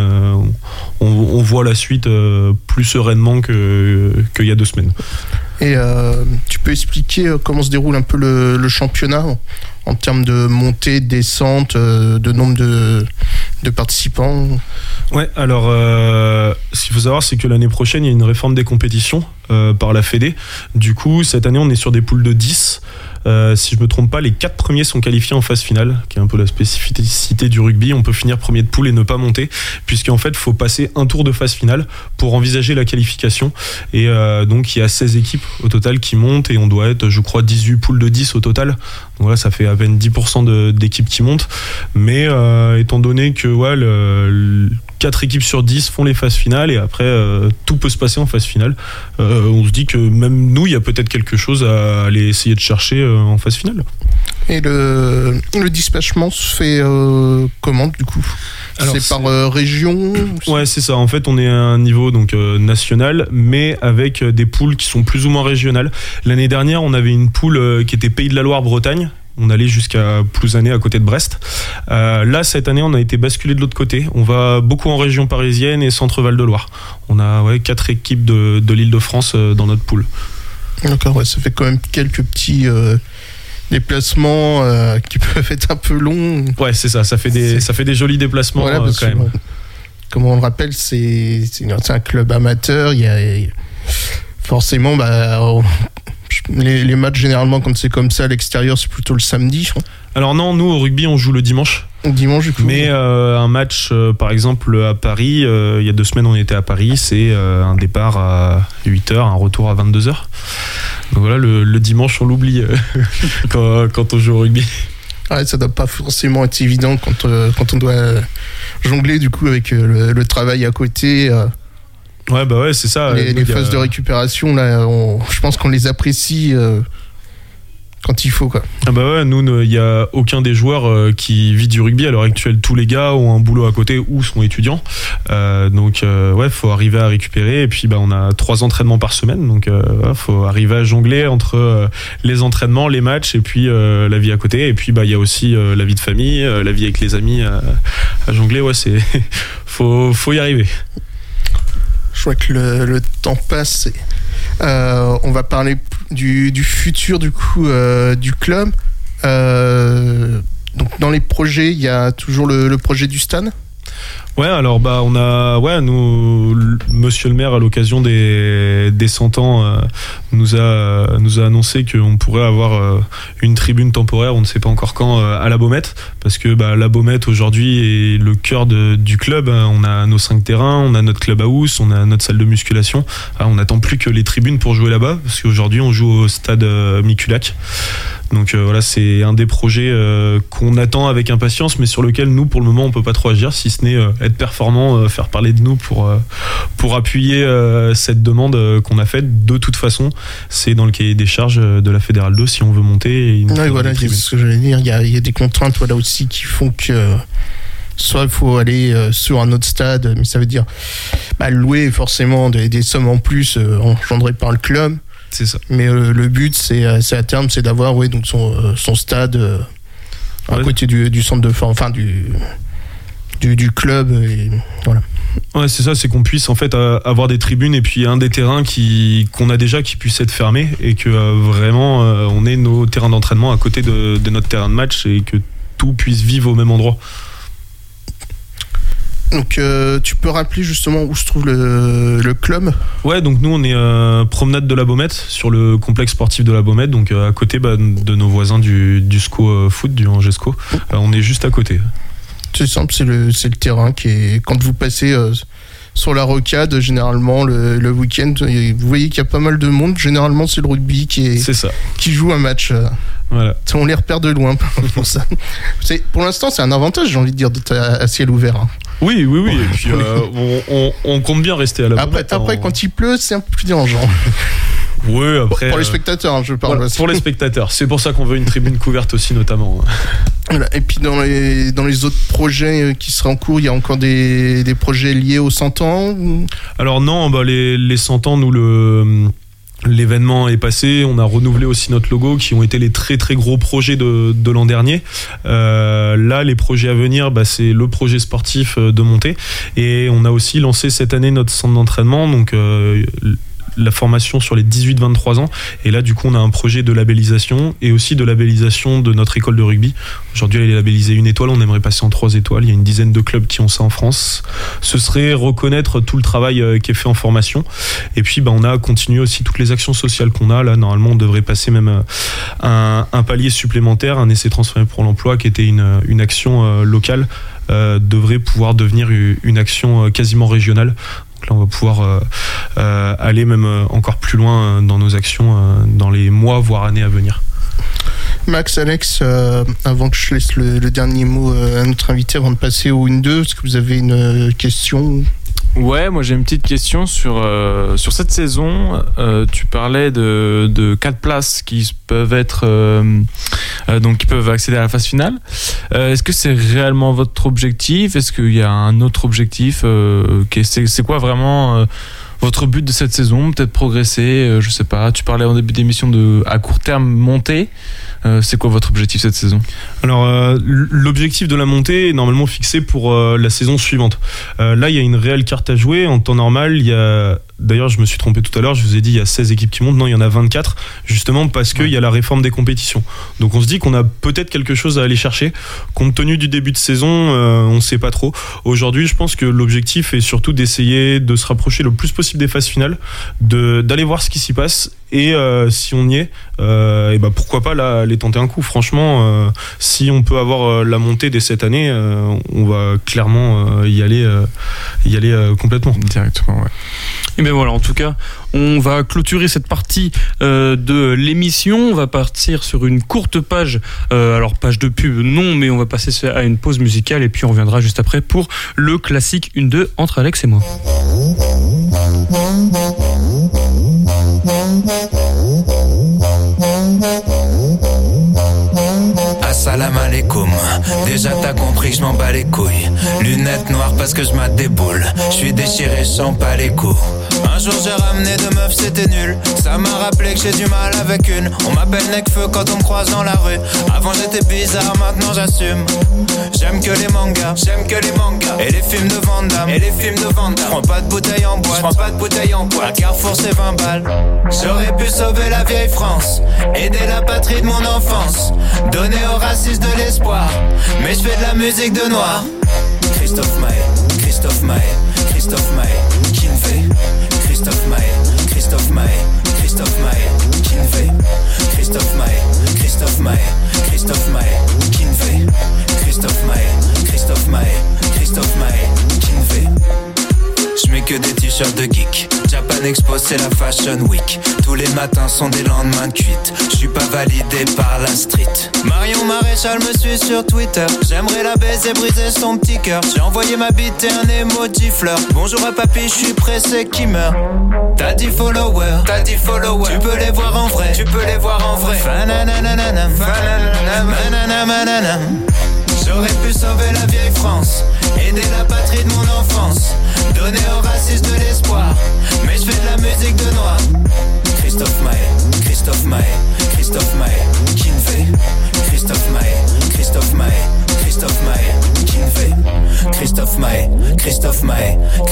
S4: on voit la suite plus sereinement qu'il y a 2 semaines.
S3: Et tu peux expliquer comment se déroule un peu le championnat en termes de montée, descente, de nombre de participants?
S4: Ouais, alors ce qu'il faut savoir, c'est que l'année prochaine, il y a une réforme des compétitions par la Fédé. Du coup, cette année, on est sur des poules de 10. Si je me trompe pas, les 4 premiers sont qualifiés en phase finale, qui est un peu la spécificité du rugby. On peut finir premier de poule et ne pas monter, puisqu'en fait, il faut passer un tour de phase finale pour envisager la qualification. Et donc, il y a 16 équipes au total qui montent, et on doit être, je crois, 18 poules de 10 au total. Donc là, ça fait à peine 10% d'équipes qui montent. Mais étant donné que 4 équipes sur 10 font les phases finales, et après tout peut se passer en phase finale, on se dit que même nous, il y a peut-être quelque chose à aller essayer de chercher en phase finale. Et
S3: le dispatchement se fait comment, du coup? Alors, c'est par région?
S4: Ouais, c'est ça. En fait, on est à un niveau donc national, mais avec des poules qui sont plus ou moins régionales. L'année dernière, on avait une poule qui était Pays de la Loire-Bretagne. On allait jusqu'à Plouzané, à côté de Brest. Là, cette année, on a été basculé de l'autre côté. On va beaucoup en région parisienne et centre-Val de Loire. On a 4 équipes de l'Île-de-France dans notre poule.
S3: D'accord, ça fait quand même quelques petits déplacements qui peuvent être un peu longs. Ouais,
S4: c'est ça. Ça fait des jolis déplacements quand même.
S3: Comme on le rappelle, c'est un club amateur. Il y a forcément, les matchs, généralement, quand c'est comme ça à l'extérieur, c'est plutôt le samedi.
S4: Alors non, nous au rugby, on joue le dimanche.
S3: Dimanche, du coup.
S4: Mais un match, par exemple, à Paris, il y a 2 semaines, on était à Paris, c'est un départ à 8h, un retour à 22h. Donc voilà, le dimanche, on l'oublie quand on joue au rugby.
S3: Ouais, ça doit pas forcément être évident quand on doit jongler, du coup, avec le travail à côté.
S4: Ouais, c'est ça.
S3: Les phases de récupération, là, je pense qu'on les apprécie quand il faut, quoi.
S4: Nous, il n'y a aucun des joueurs qui vit du rugby à l'heure actuelle. Tous les gars ont un boulot à côté ou sont étudiants. Donc, faut arriver à récupérer. Et puis, on a 3 entraînements par semaine. Donc, faut arriver à jongler entre les entraînements, les matchs et puis la vie à côté. Et puis, il y a aussi la vie de famille, la vie avec les amis à jongler. Ouais, faut y arriver.
S3: Je vois que le temps passe. On va parler du futur, du coup, du club. Donc, dans les projets, il y a toujours le projet du stade.
S4: Ouais, alors on a nous, monsieur le maire, à l'occasion des 100 ans, nous a annoncé qu'on pourrait avoir une tribune temporaire, on ne sait pas encore quand, à la Baumette, parce que la Baumette aujourd'hui est le cœur du club. On a nos 5 terrains, on a notre club house, on a notre salle de musculation. On n'attend plus que les tribunes pour jouer là-bas, parce qu'aujourd'hui on joue au stade Miculac. Donc c'est un des projets qu'on attend avec impatience, mais sur lequel nous, pour le moment, on peut pas trop agir, si ce n'est être performant, faire parler de nous pour appuyer cette demande qu'on a faite. De toute façon, c'est dans le cahier des charges de la Fédérale 2 si on veut monter.
S3: C'est ce que j'allais dire. Il y a des contraintes aussi qui font que soit il faut aller sur un autre stade, mais ça veut dire louer forcément des sommes en plus engendrées par le club.
S4: C'est ça.
S3: Mais le but, c'est à terme, c'est d'avoir donc son stade à côté du centre de du club. Et voilà.
S4: Ouais, c'est ça, c'est qu'on puisse en fait avoir des tribunes et puis un des terrains qu'on a déjà qui puisse être fermé et que vraiment on ait nos terrains d'entraînement à côté de notre terrain de match et que tout puisse vivre au même endroit.
S3: Donc tu peux rappeler justement où se trouve le club ?
S4: Ouais, donc nous on est promenade de la Baumette sur le complexe sportif de la Baumette, donc à côté de nos voisins du SCO foot, du Angesco. On est juste à côté.
S3: C'est simple, c'est le terrain qui est... Quand vous passez sur la rocade, généralement le week-end, vous voyez qu'il y a pas mal de monde. Généralement, c'est le rugby qui joue un match.
S4: Voilà.
S3: On les repère de loin pour ça. Pour l'instant, c'est un avantage, j'ai envie de dire, d'être à ciel ouvert. Hein.
S4: Oui. Et puis on compte bien rester à la Baumette.
S3: Après, quand il pleut, c'est un peu plus dérangeant.
S4: Oui, après.
S3: Pour les spectateurs, hein, je parle.
S4: Voilà, pour les spectateurs. C'est pour ça qu'on veut une tribune couverte aussi, notamment.
S3: Voilà. Et puis dans les autres projets qui seraient en cours, il y a encore des projets liés aux 100 ans ou... Alors
S4: non, les 100 ans, nous l'événement est passé, on a renouvelé aussi notre logo qui ont été les très très gros projets de l'an dernier. Là, les projets à venir, c'est le projet sportif de montée et on a aussi lancé cette année notre centre d'entraînement, donc la formation sur les 18-23 ans et là du coup on a un projet de labellisation et aussi de labellisation de notre école de rugby. Aujourd'hui elle est labellisée 1 étoile, on aimerait passer en 3 étoiles, il y a une dizaine de clubs qui ont ça en France. Ce serait reconnaître tout le travail qui est fait en formation et puis on a continué aussi toutes les actions sociales qu'on a là. Normalement on devrait passer même un palier supplémentaire, un essai transformé pour l'emploi qui était une action locale devrait pouvoir devenir une action quasiment régionale. Là, on va pouvoir aller même encore plus loin dans nos actions dans les mois, voire années à venir. Max, Alex, avant que je laisse le dernier mot à notre invité, avant de passer au 1-2, est-ce que vous avez une question ?
S5: Ouais, moi j'ai une petite question sur cette saison. Tu parlais de 4 places qui peuvent être donc qui peuvent accéder à la phase finale. Est-ce que c'est réellement votre objectif ? Est-ce qu'il y a un autre objectif ? C'est quoi vraiment votre but de cette saison ? Peut-être progresser, je sais pas. Tu parlais en début d'émission de à court terme monter. C'est quoi votre objectif cette saison ?
S4: Alors l'objectif de la montée est normalement fixé pour la saison suivante. Là il y a une réelle carte à jouer. En temps normal il y a... D'ailleurs, je me suis trompé tout à l'heure, je vous ai dit il y a 16 équipes qui montent, non, il y en a 24, justement parce qu'il y a la réforme des compétitions. Donc on se dit qu'on a peut-être quelque chose à aller chercher. Compte tenu du début de saison, on ne sait pas trop. Aujourd'hui, je pense que l'objectif est surtout d'essayer de se rapprocher le plus possible des phases finales, d'aller voir ce qui s'y passe, et si on y est, et pourquoi pas là, aller tenter un coup. Franchement, si on peut avoir la montée dès cette année, on va clairement y aller complètement.
S5: Directement, ouais.
S2: Et bien voilà, en tout cas, on va clôturer cette partie de l'émission. On va partir sur une courte page, alors page de pub, non, mais on va passer à une pause musicale et puis on reviendra juste après pour le classique 1-2 entre Alex et moi.
S6: Assalam alaikum. Déjà t'as compris que je m'en bats les couilles. Lunettes noires parce que je mate des boules. Je suis déchiré, je sens pas les coups. Un jour j'ai ramené 2 meufs, c'était nul. Ça m'a rappelé que j'ai du mal avec une. On m'appelle Necfeu quand on me croise dans la rue. Avant j'étais bizarre, maintenant j'assume. J'aime que les mangas, et les films de Van Damme, J'prends pas de bouteille en boîte, Un Carrefour c'est 20 balles. J'aurais pu sauver la vieille France, aider la patrie de mon enfance, donner aux racistes de l'espoir. Mais je fais de la musique de noir. Christophe Maé, Kinvé. Christophe Maé, Kinvé. Christophe Maé, Kinvé. Christophe Maé, Kinvé. J'mets que des t-shirts de geek. Japan Expo c'est la Fashion Week. Tous les matins sont des lendemains de cuite. J'suis pas validé par la street. Marion Maréchal me suit sur Twitter. J'aimerais la baiser, briser son petit cœur. J'ai envoyé ma bite et un emoji fleur. Bonjour à papy, j'suis pressé qui meurt. T'as 10 followers. Tu peux les voir en vrai. Fananananam. J'aurais pu sauver la vieille France, aider la patrie de mon enfance, donner aux racistes de l'espoir. Mais je fais de la musique de noir. Christophe Maé, Kinvé. Christophe Maé, Kinvé. Christophe Maé,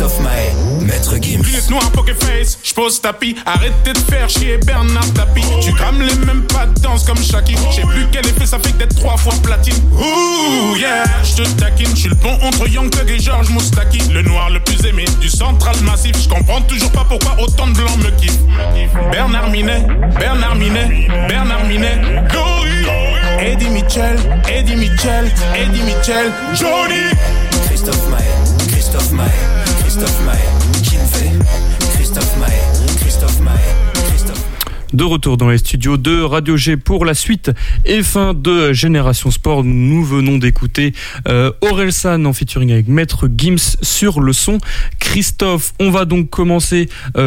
S6: Christophe Maé, Maître Gims.
S7: Lunettes noires, poker face, j'pose tapis. Arrêtez de faire chier Bernard Tapie. Tu crames les mêmes pas de danse comme Shaki. J'sais plus quel effet ça fait d'être 3 fois platine. Ouh yeah, j'te taquine. J'suis le pont entre Young Thug et Georges Moustaki. Le noir le plus aimé du central massif. J'comprends toujours pas pourquoi autant de blancs me kiffent. Bernard Minet, Bernard Minet, Bernard Minet. Glory. Eddie Mitchell, Eddie Mitchell, Eddie Mitchell. Johnny.
S6: Christophe Maé, Christophe Maé, Christophe Maé, Kinvey, Christophe Maé, Christophe Maé, Christophe Maé.
S2: De retour dans les studios de Radio G pour la suite et fin de Génération Sport. Nous venons d'écouter Orelsan en featuring avec Maître Gims sur le son Christophe. On va donc commencer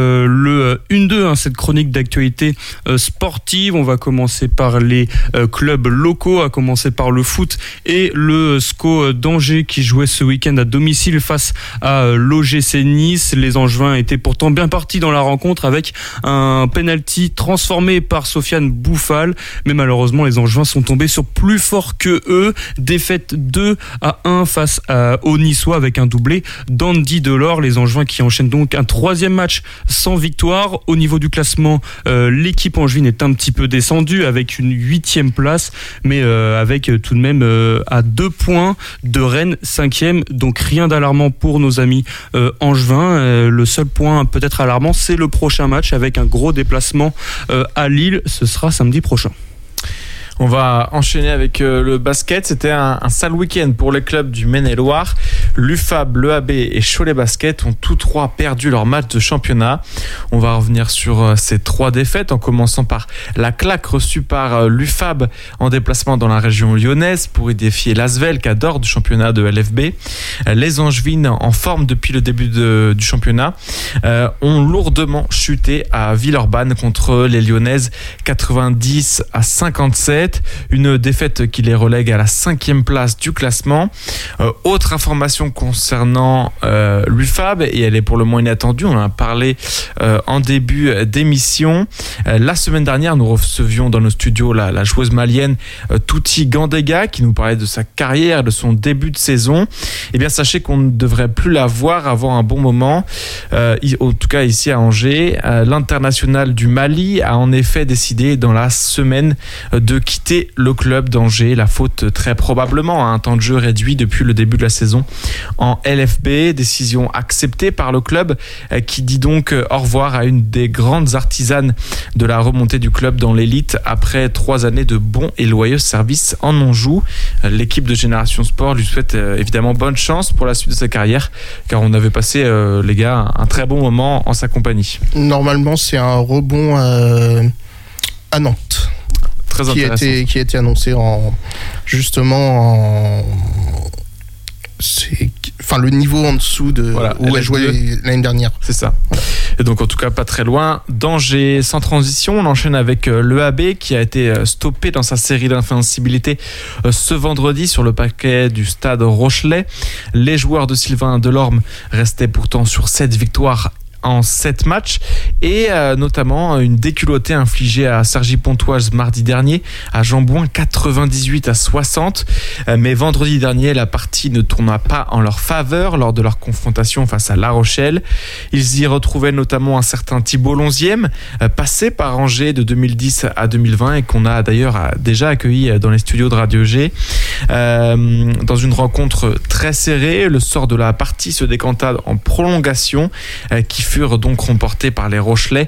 S2: le 1-2, cette chronique d'actualité sportive. On va commencer par les clubs locaux, à commencer par le foot et le SCO d'Angers qui jouait ce week-end à domicile face à l'OGC Nice. Les Angevins étaient pourtant bien partis dans la rencontre avec un penalty transformé par Sofiane Bouffal, mais malheureusement les Angevins sont tombés sur plus fort que eux. Défaite 2-1 face aux Niçois avec un doublé d'Andy Delors. Les Angevins qui enchaînent donc un 3e match sans victoire. Au niveau du classement, l'équipe angevine est un petit peu descendue avec une 8e place, mais avec tout de même à 2 points de Rennes 5e, donc rien d'alarmant pour nos amis angevins. Le seul point peut-être alarmant, c'est le prochain match avec un gros déplacement à Lille. Ce sera samedi prochain.
S5: On va enchaîner avec le basket. C'était un sale week-end pour les clubs du Maine-et-Loire. L'UFAB, l'EAB et Cholet Basket ont tous 3 perdu leur match de championnat. On va revenir sur ces 3 défaites en commençant par la claque reçue par l'UFAB en déplacement dans la région lyonnaise pour y défier l'Asvel, cadre du championnat de LFB. Les Angevines, en forme depuis le début du championnat, ont lourdement chuté à Villeurbanne contre les Lyonnaises, 90-57. Une défaite qui les relègue à la 5e place du classement. Autre information concernant l'UFAB, et elle est pour le moins inattendue, on en a parlé en début d'émission. La semaine dernière, nous recevions dans nos studios la joueuse malienne Touti Gandega qui nous parlait de sa carrière, de son début de saison. Eh bien, sachez qu'on ne devrait plus la voir avant un bon moment, en tout cas ici à Angers. L'international du Mali a en effet décidé dans la semaine de quitter le club d'Angers, la faute très probablement à un temps de jeu réduit depuis le début de la saison en LFB, décision acceptée par le club qui dit donc au revoir à une des grandes artisanes de la remontée du club dans l'élite après 3 années de bons et loyaux services en Anjou. L'équipe de Génération Sport lui souhaite évidemment bonne chance pour la suite de sa carrière, car on avait passé, les gars, un très bon moment en sa compagnie.
S3: Normalement, c'est un rebond à Nantes. Qui a été annoncé le niveau en dessous de où elle jouait l'année dernière.
S5: C'est ça. Et donc en tout cas pas très loin d'Angers. Sans transition, on enchaîne avec l'EAB qui a été stoppé dans sa série d'invincibilité ce vendredi sur le parquet du stade Rochelet. Les joueurs de Sylvain Delorme restaient pourtant sur 7 victoires en 7 matchs et notamment une déculottée infligée à Cergy-Pontoise mardi dernier à Jambouin 98-60. Mais vendredi dernier, la partie ne tourna pas en leur faveur lors de leur confrontation face à La Rochelle. Ils y retrouvaient notamment un certain Thibault Lonzième, passé par Angers de 2010 à 2020 et qu'on a d'ailleurs déjà accueilli dans les studios de Radio G. Dans une rencontre très serrée, le sort de la partie se décanta en prolongation qui furent donc remportés par les Rochelais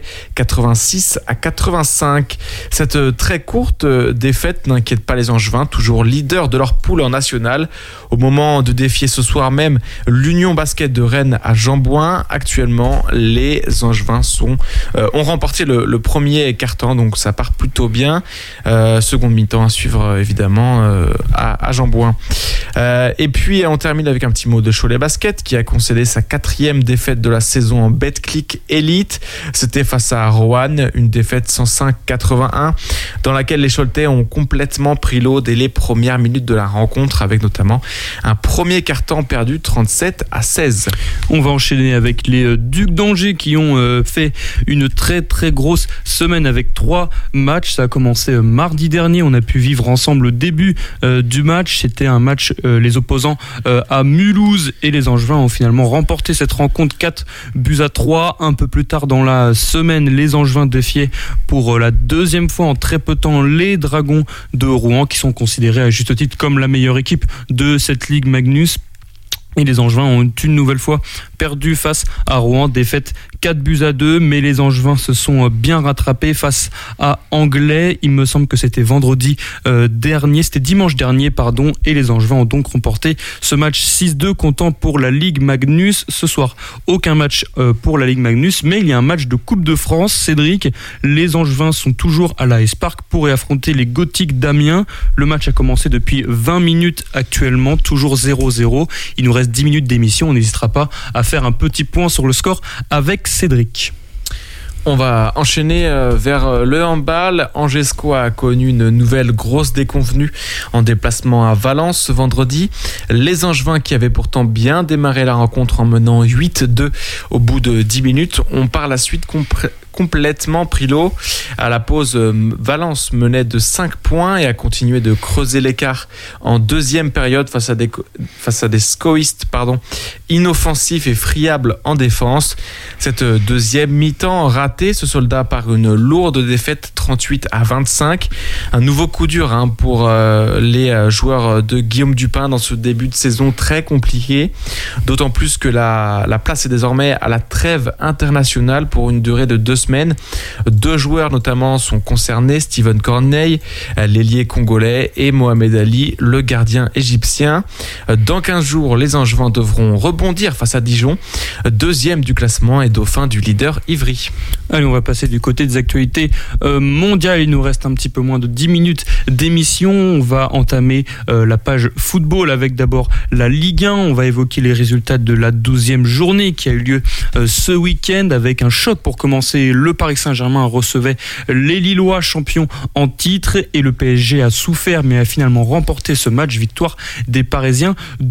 S5: 86-85. Cette très courte défaite n'inquiète pas les Angevins, toujours leaders de leur poule en national. Au moment de défier ce soir même l'Union Basket de Rennes à Jambouin, actuellement les Angevins ont remporté le premier quart-temps, donc ça part plutôt bien. Seconde mi-temps à suivre évidemment à Jambouin. Et puis on termine avec un petit mot de Cholet Basket qui a concédé sa 4e défaite de la saison en Bet Betclic Elite. C'était face à Roanne, une défaite 105-81 dans laquelle les Choletais ont complètement pris l'eau dès les premières minutes de la rencontre, avec notamment un premier quart-temps perdu 37-16.
S2: On va enchaîner avec les Ducs d'Angers qui ont fait une très très grosse semaine avec 3 matchs. Ça a commencé mardi dernier. On a pu vivre ensemble le début du match. C'était un match, les opposants à Mulhouse et les Angevins ont finalement remporté cette rencontre 4-3. Un peu plus tard dans la semaine, les Angevins défiaient pour la deuxième fois en très peu de temps les Dragons de Rouen, qui sont considérés à juste titre comme la meilleure équipe de cette Ligue Magnus. Et les Angevins ont une nouvelle fois perdu face à Rouen, défaite 4-2, mais les Angevins se sont bien rattrapés face à Anglet. Il me semble que c'était dimanche dernier, et les Angevins ont donc remporté ce match 6-2, comptant pour la Ligue Magnus. Ce soir, aucun match pour la Ligue Magnus, mais il y a un match de Coupe de France. Cédric, les Angevins sont toujours à l'AS Park pour y affronter les Gothiques d'Amiens. Le match a commencé depuis 20 minutes actuellement, toujours 0-0. Il nous reste 10 minutes d'émission, on n'hésitera pas à faire un petit point sur le score avec Cédric.
S5: On va enchaîner vers le handball. Angesco a connu une nouvelle grosse déconvenue en déplacement à Valence ce vendredi. Les Angevins, qui avaient pourtant bien démarré la rencontre en menant 8-2 au bout de 10 minutes, ont par la suite complètement pris l'eau. À la pause, Valence menait de 5 points et a continué de creuser l'écart en deuxième période face à des scoïstes inoffensifs et friables en défense. Cette deuxième mi-temps ratée se solda par une lourde défaite 38-25. Un nouveau coup dur pour les joueurs de Guillaume Dupin dans ce début de saison très compliqué. D'autant plus que la place est désormais à la trêve internationale pour une durée de 2 semaines. 2 joueurs notamment sont concernés, Steven Corneille, l'ailier congolais, et Mohamed Ali, le gardien égyptien. Dans 15 jours, les Angevins devront rebondir face à Dijon, 2e du classement et dauphin du leader Ivry.
S2: Allez, on va passer du côté des actualités mondiales. Il nous reste un petit peu moins de 10 minutes d'émission. On va entamer la page football avec d'abord la Ligue 1. On va évoquer les résultats de la 12e journée qui a eu lieu ce week-end, avec un choc pour commencer. Le Paris Saint-Germain recevait les Lillois, champions en titre, et le PSG a souffert mais a finalement remporté ce match. Victoire des Parisiens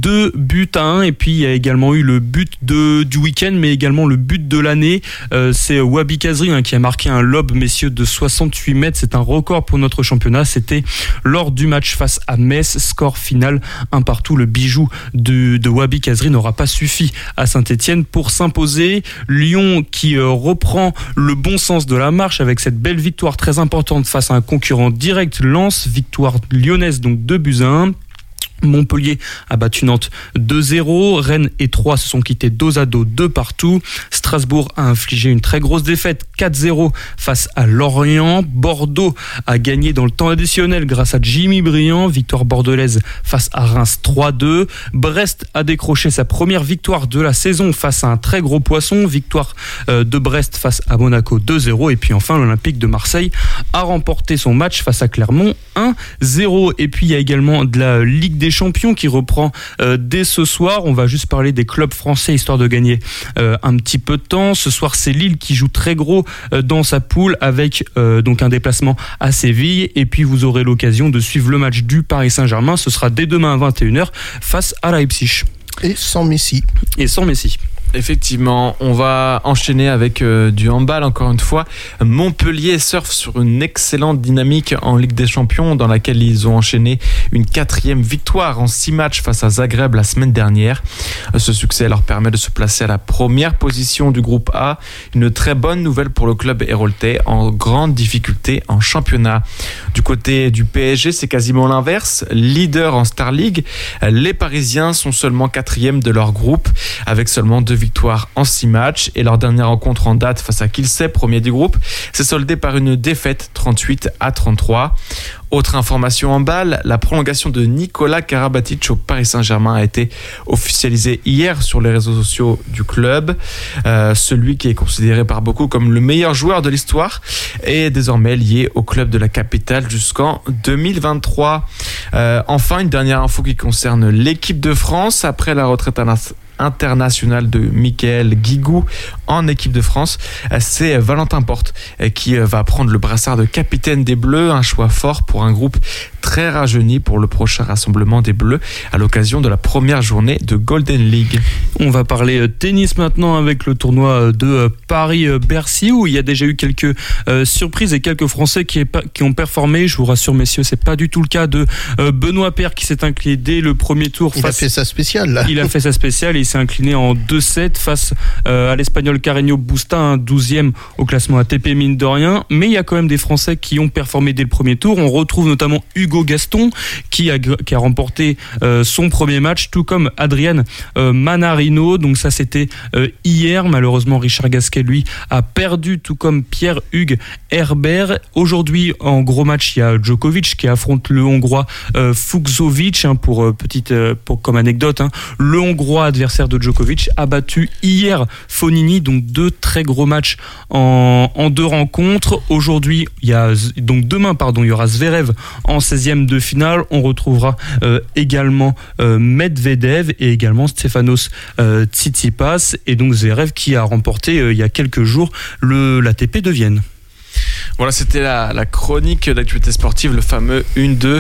S2: 2-1. Et puis il y a également eu le but du week-end, mais également le but de l'année. C'est Wabi Kazri qui a marqué un lob, messieurs, de 68 mètres. C'est un record pour notre championnat. C'était lors du match face à Metz. Score final 1-1. Le bijou de Wabi Kazri n'aura pas suffi à Saint-Etienne pour s'imposer. Lyon qui reprend le bon sens de la marche avec cette belle victoire très importante face à un concurrent direct, Lens. Victoire lyonnaise donc 2-1. Montpellier a battu Nantes 2-0. Rennes et Troyes se sont quittés dos à dos 2-2. Strasbourg a infligé une très grosse défaite 4-0 face à Lorient. Bordeaux a gagné dans le temps additionnel grâce à Jimmy Briand. Victoire bordelaise face à Reims 3-2. Brest a décroché sa première victoire de la saison face à un très gros poisson. Victoire de Brest face à Monaco 2-0. Et puis enfin, l'Olympique de Marseille a remporté son match face à Clermont 1-0. Et puis il y a également de la Ligue des Champions qui reprend dès ce soir. On va juste parler des clubs français histoire de gagner un petit peu de temps. Ce soir, c'est Lille qui joue très gros dans sa poule avec donc un déplacement à Séville. Et puis vous aurez l'occasion de suivre le match du Paris Saint-Germain. Ce sera dès demain à 21h face à Leipzig.
S3: Et sans Messi.
S5: Effectivement, on va enchaîner avec du handball encore une fois. Montpellier surfe sur une excellente dynamique en Ligue des Champions, dans laquelle ils ont enchaîné une 4e victoire en 6 matchs face à Zagreb la semaine dernière. Ce succès leur permet de se placer à la première position du groupe A. Une très bonne nouvelle pour le club héroltais, en grande difficulté en championnat. Du côté du PSG, c'est quasiment l'inverse. Leader en Star League, les Parisiens sont seulement 4e de leur groupe, avec seulement 2 victoires en 6 matchs, et leur dernière rencontre en date face à Kielce, premier du groupe, s'est soldée par une défaite 38-33. Autre information en balle, la prolongation de Nicolas Karabatic au Paris Saint-Germain a été officialisée hier sur les réseaux sociaux du club. Celui qui est considéré par beaucoup comme le meilleur joueur de l'histoire est désormais lié au club de la capitale jusqu'en 2023. Enfin, une dernière info qui concerne l'équipe de France. Après la retraite international de Michael Guigou en équipe de France. C'est Valentin Porte qui va prendre le brassard de capitaine des Bleus, un choix fort pour un groupe très rajeuni pour le prochain rassemblement des Bleus à l'occasion de la première journée de Golden League.
S2: On va parler tennis maintenant avec le tournoi de Paris-Bercy où il y a déjà eu quelques surprises et quelques Français qui ont performé. Je vous rassure messieurs, c'est pas du tout le cas de Benoît Paire qui s'est incliné dès le premier tour.
S3: Il a fait sa spéciale là.
S2: Il a fait sa spéciale et il s'est incliné en 2-7 face à l'Espagnol Carreño Busta, un 12e au classement ATP mine de rien. Mais il y a quand même des Français qui ont performé dès le premier tour. On retrouve notamment Hugo Gaston qui a remporté son premier match, tout comme Adrian Manarino. Donc ça c'était hier. Malheureusement Richard Gasquet lui a perdu, tout comme Pierre-Hugues Herbert. Aujourd'hui en gros match il y a Djokovic qui affronte le Hongrois Fucsovics. Comme anecdote, le Hongrois adversaire de Djokovic a battu hier Fognini. Donc deux très gros matchs en deux rencontres. Aujourd'hui demain il y aura Zverev en 16e de finale. On retrouvera également Medvedev et également Stefanos Tsitsipas, et donc Zverev qui a remporté il y a quelques jours l'ATP de Vienne.
S5: Voilà, c'était la chronique d'actualité sportive, le fameux 1-2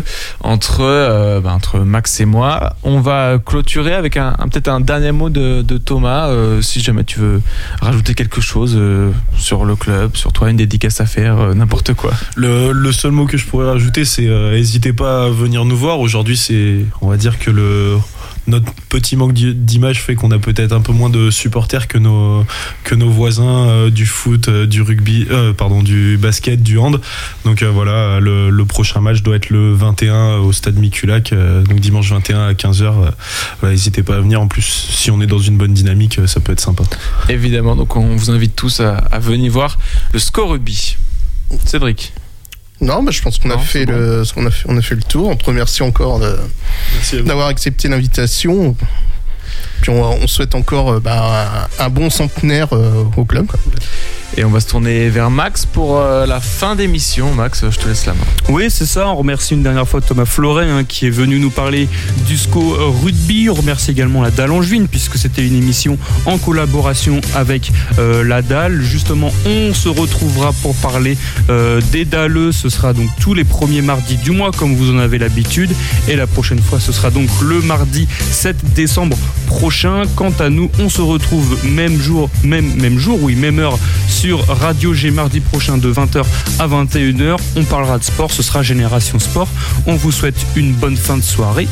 S5: entre Max et moi. On va clôturer avec peut-être un dernier mot de Thomas, si jamais tu veux rajouter quelque chose sur le club, sur toi, une dédicace à faire, n'importe quoi.
S4: Le seul mot que je pourrais rajouter, c'est n'hésitez pas à venir nous voir. Aujourd'hui, on va dire que notre petit manque d'image fait qu'on a peut-être un peu moins de supporters que nos voisins du foot, du rugby, du basket, du hand. Donc voilà, le prochain match doit être le 21 au stade Miculac, donc dimanche 21 à 15h. N'hésitez pas à venir. En plus, si on est dans une bonne dynamique, ça peut être sympa.
S5: Évidemment, donc on vous invite tous à venir voir le Score Rugby. Cédric.
S3: Non, je pense qu'on a fait le tour. On te remercie encore d'avoir accepté l'invitation. Puis on souhaite encore un bon centenaire au club.
S5: Et on va se tourner vers Max pour la fin d'émission. Max, je te laisse la main.
S2: Oui, c'est ça. On remercie une dernière fois Thomas Floret qui est venu nous parler du SCO Rugby. On remercie également la Dalle Angevine puisque c'était une émission en collaboration avec la Dalle. Justement, on se retrouvera pour parler des Dalleux. Ce sera donc tous les premiers mardis du mois comme vous en avez l'habitude. Et la prochaine fois, ce sera donc le mardi 7 décembre prochain. Quant à nous, on se retrouve même jour, même heure sur Radio G mardi prochain de 20h à 21h. On parlera de sport, ce sera Génération Sport. On vous souhaite une bonne fin de soirée.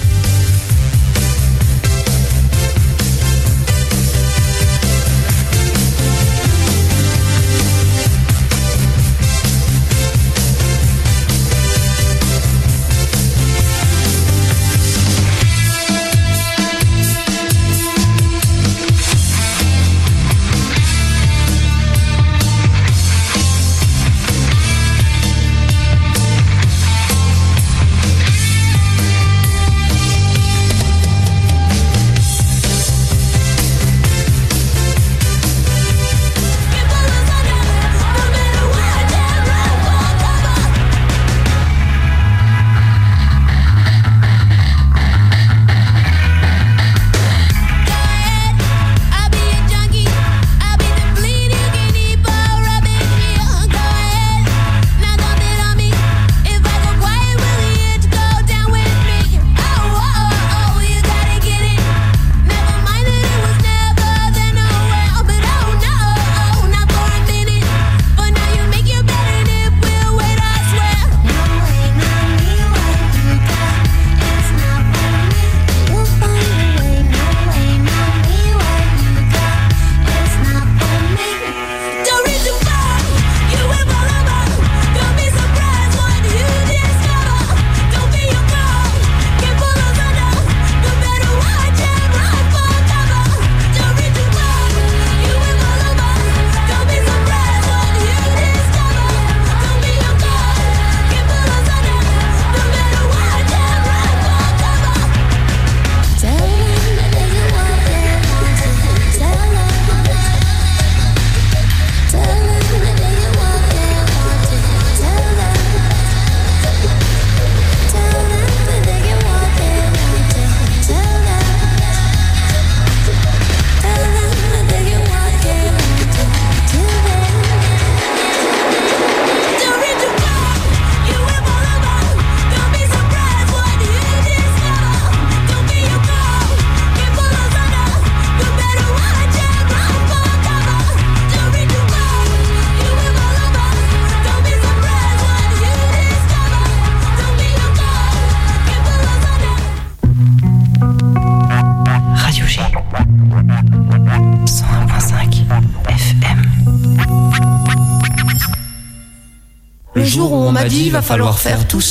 S8: le jour où on m'a dit va falloir faire tout